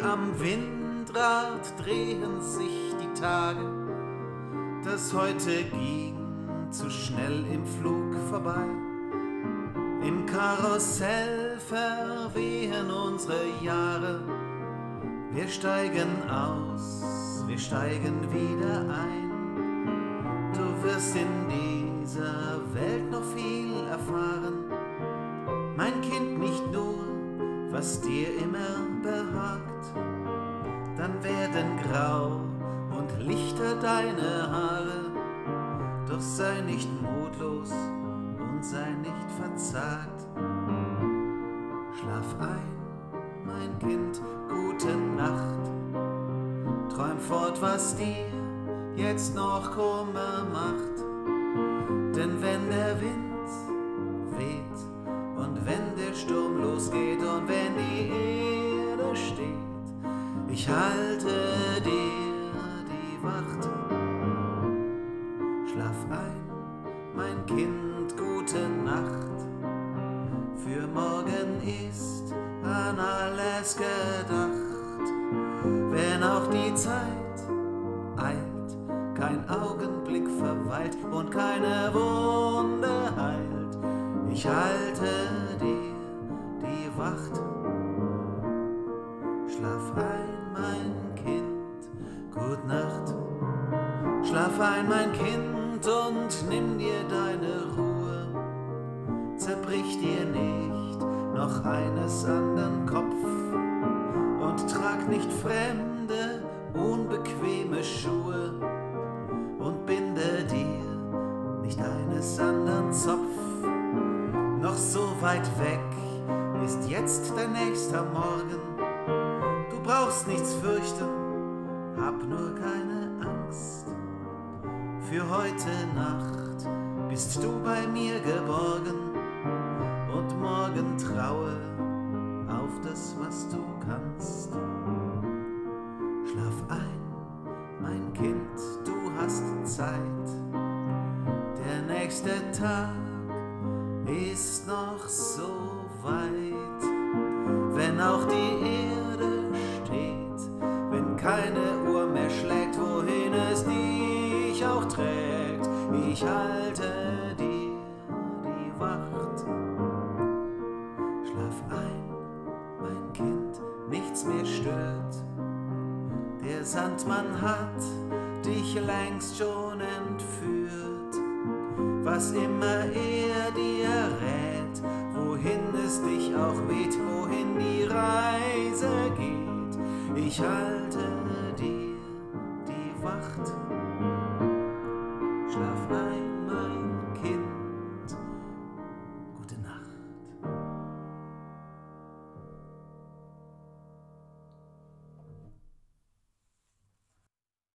am Windrad drehen sich die Tage. Das heute ging zu schnell im Flug vorbei. Im Karussell verwehen unsere Jahre. Wir steigen aus, wir steigen wieder ein. Du wirst in dieser Welt noch viel erfahren. Mein Kind, nicht nur, was dir immer behagt. Dann werden grau und lichter deine Haare. Doch sei nicht mutlos und sei nicht verzagt. Schlaf ein, mein Kind, gute Nacht. Träum fort, was dir jetzt noch Kummer macht. Denn wenn der Wind weht und wenn der Sturm losgeht und wenn die Erde steht, ich halte dir die Wacht. Schlaf ein, mein Kind, gute Nacht. Für morgen ist an alles gedacht. Wenn auch die Zeit eilt, kein Augenblick verweilt und keine Wunde heilt, ich halte dir die Wacht. Schlaf ein, mein Kind, gut Nacht. Schlaf ein, mein Kind, und nimm dir deine Ruhe. Zerbrich dir nicht noch eines andern Kopf und trag nicht fremde, unbequeme Schuhe und binde dir nicht eines andern Zopf. Noch so weit weg ist jetzt dein nächster Morgen. Du brauchst nichts fürchten, hab nur keine Angst. Für heute Nacht bist du bei mir geborgen und morgen traue auf das, was du kannst. Schlaf ein, mein Kind, du hast Zeit. Der nächste Tag ist noch so weit. Wenn auch die Erde steht, wenn keine Uhr mehr schlägt, wohin es dich auch trägt, ich halte dir die Wacht. Schlaf ein, mein Kind, nichts mehr stört. Der Sandmann hat dich längst schon entführt. Was immer er dir rät, wohin es dich auch weht, wohin die Reise geht, ich halte